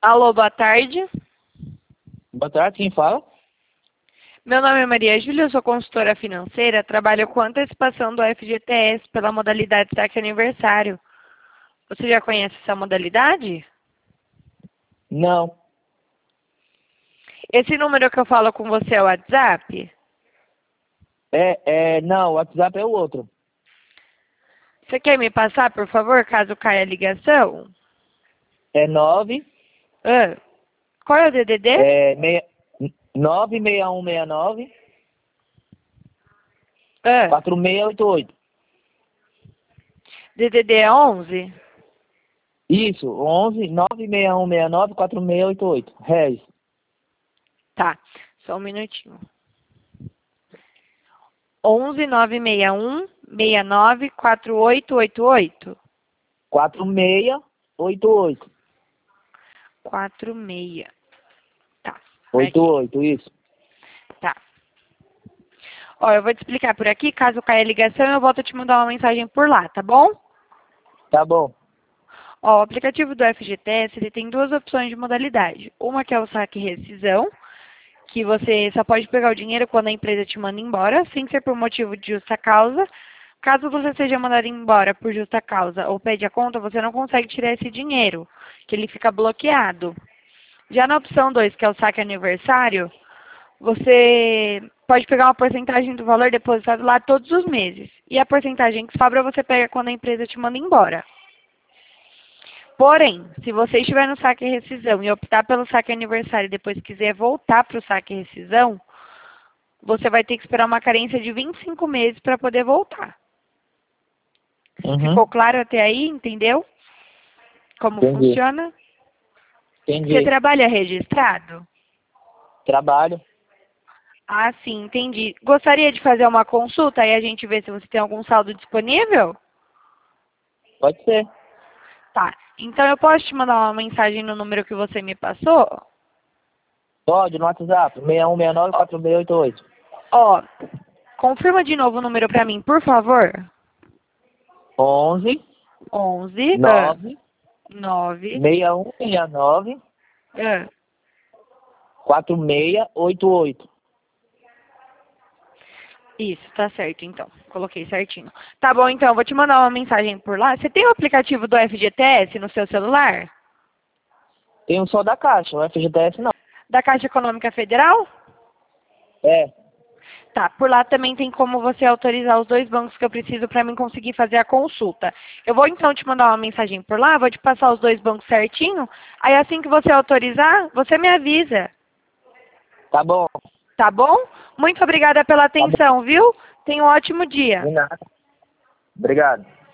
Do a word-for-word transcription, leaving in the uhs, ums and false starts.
Alô, boa tarde. Boa tarde, quem fala? Meu nome é Maria Júlia, eu sou consultora financeira, trabalho com antecipação do F G T S pela modalidade saque aniversário. Você já conhece essa modalidade? Não. Esse número que eu falo com você é o WhatsApp? É, é, não, o WhatsApp é o outro. Você quer me passar, por favor, caso caia a ligação? É nove, Ah, qual é o D D D? é meia, nove seis um seis nove, Ah, quatro seis oito oito. D D D é onze? Isso, onze, nove seis um seis nove, quatro seis oito oito. Regis. Tá, só um minutinho. onze nove seis um seis nove quatro oito oito oito. quatro seis oito oito. quatro seis. Tá, oito marquei. oito, isso. Tá. Ó, eu vou te explicar por aqui, caso caia a ligação, eu volto a te mandar uma mensagem por lá, tá bom? Tá bom. Ó, o aplicativo do F G T S, ele tem duas opções de modalidade. Uma que é o saque e rescisão, que você só pode pegar o dinheiro quando a empresa te manda embora, sem ser por motivo de justa causa. Caso você seja mandado embora por justa causa ou pede a conta, você não consegue tirar esse dinheiro, que ele fica bloqueado. Já na opção dois, que é o saque aniversário, você pode pegar uma porcentagem do valor depositado lá todos os meses. E a porcentagem que sobra você pega quando a empresa te manda embora. Porém, se você estiver no saque e rescisão e optar pelo saque aniversário e depois quiser voltar para o saque e rescisão, você vai ter que esperar uma carência de vinte e cinco meses para poder voltar. Uhum. Ficou claro até aí? Entendeu? Como Entendi. funciona? Você Entendi. trabalha registrado? Trabalho. Ah, sim, entendi. Gostaria de fazer uma consulta e a gente vê se você tem algum saldo disponível? Pode ser. Tá. Então eu posso te mandar uma mensagem no número que você me passou? Pode, no WhatsApp. seis um seis nove, quatro seis oito oito. Ó, confirma de novo o número para mim, por favor. onze, onze, ah, nove, nove, seis um seis nove, ah, quatro seis oito oito. isso, tá certo então. Coloquei certinho. Tá bom, então, eu vou te mandar uma mensagem por lá. Você tem o aplicativo do F G T S no seu celular? Tem um só da Caixa, o F G T S não. Da Caixa Econômica Federal? É, Tá, por lá também tem como você autorizar os dois bancos que eu preciso para mim conseguir fazer a consulta. Eu vou então te mandar uma mensagem por lá, vou te passar os dois bancos certinho. Aí assim que você autorizar, você me avisa. tá bom. Tá bom? Muito obrigada pela Tá bom. atenção, viu? Tenha um ótimo dia. De nada. Obrigado.